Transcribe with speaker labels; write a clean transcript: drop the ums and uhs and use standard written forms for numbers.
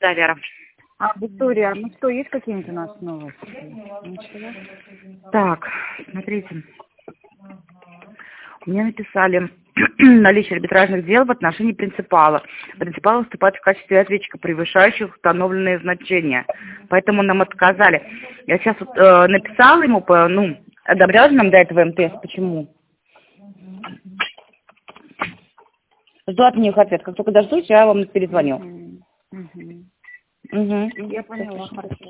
Speaker 1: Да, Вера.
Speaker 2: Виктория, ну что, есть какие-нибудь у нас новости? Ничего?
Speaker 1: Так, смотрите. Мне написали наличие арбитражных дел в отношении принципала. Принципал выступает в качестве ответчика, превышающих установленные значения. Поэтому нам отказали. Я сейчас вот, написала ему, одобрял же нам до этого МТС. Почему? Жду от них ответ. Как только дождусь, я вам перезвоню.
Speaker 2: Я поняла, хорошо.